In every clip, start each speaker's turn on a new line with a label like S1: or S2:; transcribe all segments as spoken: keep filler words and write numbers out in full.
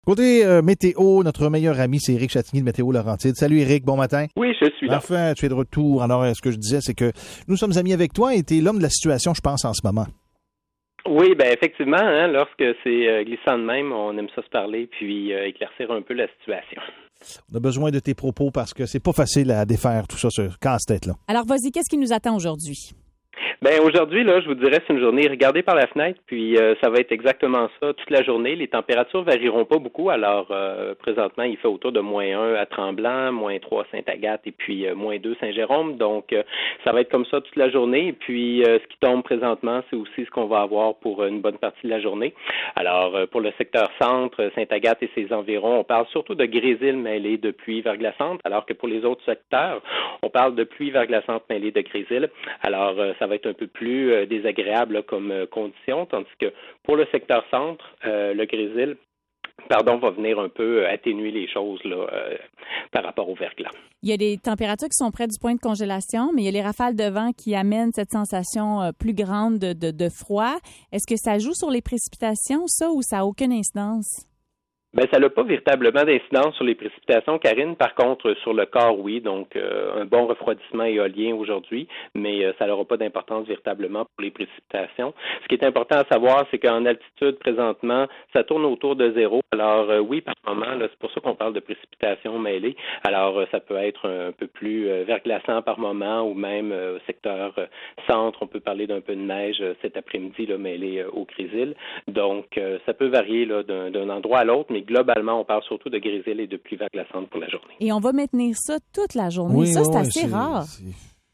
S1: Côté euh, météo, notre meilleur ami, c'est Éric Chatigny de Météo Laurentide. Salut Éric, bon matin.
S2: Oui, je suis là.
S1: Enfin, tu es de retour. Alors, ce que je disais, c'est que nous sommes amis avec toi et tu es l'homme de la situation, je pense, en ce moment.
S2: Oui, ben effectivement, hein, lorsque c'est euh, glissant de même, on aime ça se parler puis euh, éclaircir un peu la situation.
S1: On a besoin de tes propos parce que c'est pas facile à défaire tout ça, ce casse-tête-là.
S3: Alors, vas-y, qu'est-ce qui nous attend aujourd'hui?
S2: Ben aujourd'hui, là, je vous dirais, c'est une journée, regardez par la fenêtre, puis euh, ça va être exactement ça toute la journée. Les températures varieront pas beaucoup, alors euh, présentement, il fait autour de moins un à Tremblant, moins trois à Sainte-Agathe et puis euh, moins deux Saint-Jérôme. Donc, euh, ça va être comme ça toute la journée. Et puis, euh, ce qui tombe présentement, c'est aussi ce qu'on va avoir pour une bonne partie de la journée. Alors, euh, pour le secteur centre, Sainte-Agathe et ses environs, on parle surtout de grésil mêlé de pluie verglaçante, alors que pour les autres secteurs, on parle de pluie verglaçante mêlée de grésil. Alors, euh, ça va être un peu plus euh, désagréable là, comme euh, condition, tandis que pour le secteur centre, euh, le grésil, pardon, va venir un peu atténuer les choses là, euh, par rapport au verglas.
S3: Il y a des températures qui sont près du point de congélation, mais il y a les rafales de vent qui amènent cette sensation euh, plus grande de, de, de froid. Est-ce que ça joue sur les précipitations, ça, ou ça n'a aucune incidence?
S2: Ben, ça n'a pas véritablement d'incidence sur les précipitations, Karine. Par contre, sur le corps, oui. Donc, euh, un bon refroidissement éolien aujourd'hui, mais euh, ça n'aura pas d'importance véritablement pour les précipitations. Ce qui est important à savoir, c'est qu'en altitude, présentement, ça tourne autour de zéro. Alors, euh, oui, par moment, là, c'est pour ça qu'on parle de précipitations mêlées. Alors, euh, ça peut être un peu plus euh, verglaçant par moment, ou même euh, au secteur euh, centre, on peut parler d'un peu de neige euh, cet après-midi, là, mêlé euh, au grésil. Donc, euh, ça peut varier là, d'un, d'un endroit à l'autre, mais globalement, on parle surtout de grésil et de pluie verglaçante pour la journée.
S3: Et on va maintenir ça toute la journée.
S1: Oui,
S3: ça, c'est
S1: oui,
S3: assez
S1: c'est,
S3: rare.
S1: C'est...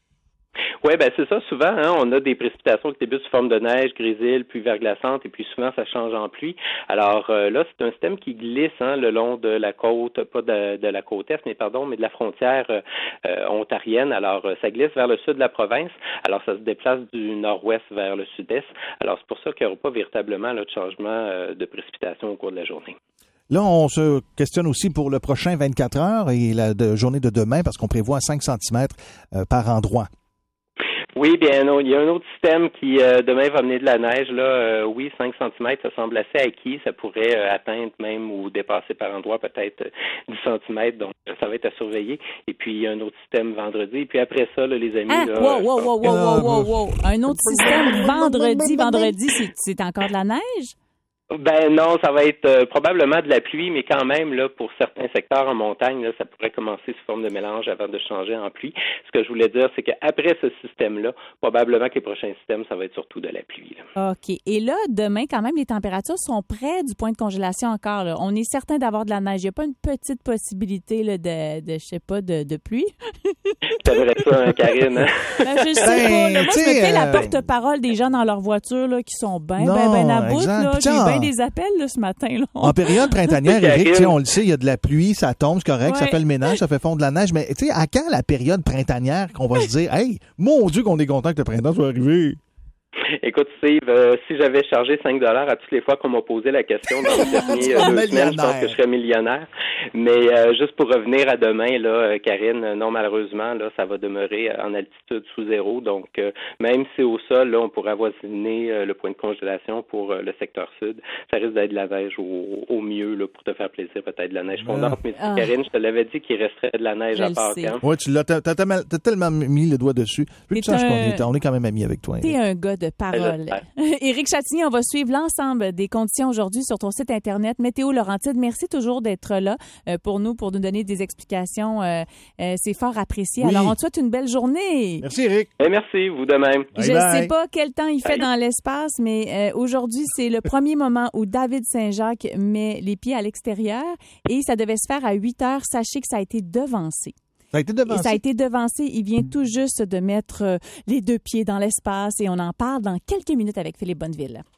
S2: Oui, ben c'est ça. Souvent, hein, on a des précipitations qui débutent sous forme de neige, grésil, pluie verglaçante, et puis souvent, ça change en pluie. Alors euh, là, c'est un système qui glisse hein, le long de la côte, pas de, de la côte est, mais pardon, mais de la frontière euh, ontarienne. Alors, euh, ça glisse vers le sud de la province. Alors, ça se déplace du nord-ouest vers le sud-est. Alors, c'est pour ça qu'il n'y aura pas véritablement là, de changement euh, de précipitation au cours de la journée.
S1: Là, on se questionne aussi pour le prochain vingt-quatre heures et la de, journée de demain parce qu'on prévoit cinq centimètres euh, par endroit.
S2: Oui, bien, non, il y a un autre système qui, euh, demain, va amener de la neige. Là, euh, oui, cinq centimètres, ça semble assez acquis. Ça pourrait euh, atteindre même ou dépasser par endroit peut-être euh, dix centimètres. Donc, ça va être à surveiller. Et puis, il y a un autre système vendredi. Et puis, après ça, là, les amis...
S3: Ah,
S2: là,
S3: wow, wow, wow, wow, wow, wow,
S1: que...
S3: wow. Un autre système vendredi. Vendredi, c'est, c'est encore de la neige?
S2: Ben non, ça va être euh, probablement de la pluie, mais quand même, là, pour certains secteurs en montagne, là, ça pourrait commencer sous forme de mélange avant de changer en pluie. Ce que je voulais dire, c'est qu'après ce système-là, probablement que les prochains systèmes, ça va être surtout de la pluie. Là.
S3: OK. Et là, demain, quand même, les températures sont près du point de congélation encore. Là. On est certain d'avoir de la neige. Il n'y a pas une petite possibilité là, de, de, je sais pas, de, de pluie?
S2: C'est vrai ça, hein, Karine? Hein?
S3: Ben, je sais ben, pas. Là, moi, je me fais
S1: euh...
S3: la porte-parole des gens dans leur voiture là, qui sont bien, bien, bien à bout. Là. J'ai bien des appels là, ce matin. Là.
S1: En période printanière, Éric, on le sait, il y a de la pluie, ça tombe, c'est correct, ouais. Ça fait le ménage, ça fait fondre de la neige. Mais tu sais, à quand la période printanière qu'on va se dire, hey, mon Dieu, qu'on est content que le printemps soit arrivé?
S2: Écoute, Steve, euh, si j'avais chargé cinq dollars à toutes les fois qu'on m'a posé la question dans les dernières deux semaines, je pense que je serais millionnaire. Mais euh, juste pour revenir à demain, là, Karine, non, malheureusement, là, ça va demeurer en altitude sous zéro. Donc, euh, même si au sol, là, on pourrait avoisiner euh, le point de congélation pour euh, le secteur sud, ça risque d'être de la neige au, au mieux, là, pour te faire plaisir, peut-être de la neige fondante. Mais ah. Karine, je te l'avais dit qu'il resterait de la neige je à Pâques. Hein?
S1: Oui, tu l'as, t'as, t'as, t'as tellement mis le doigt dessus. Je pense un... qu'on est, on est quand même amis avec toi.
S3: T'es un gars de parole. Éric Chatigny, on va suivre l'ensemble des conditions aujourd'hui sur ton site Internet Météo Laurentide. Merci toujours d'être là euh, pour nous, pour nous donner des explications. Euh, euh, c'est fort apprécié. Oui. Alors, on te souhaite une belle journée.
S1: Merci, Éric.
S2: Et merci, vous de même.
S3: Bye Je ne sais pas quel temps il fait bye. Dans l'espace, mais euh, aujourd'hui, c'est le premier moment où David Saint-Jacques met les pieds à l'extérieur et ça devait se faire à huit heures. Sachez que ça a été devancé.
S1: Ça a été devancé.
S3: Et ça a été devancé. Il vient tout juste de mettre les deux pieds dans l'espace et on en parle dans quelques minutes avec Philippe Bonneville.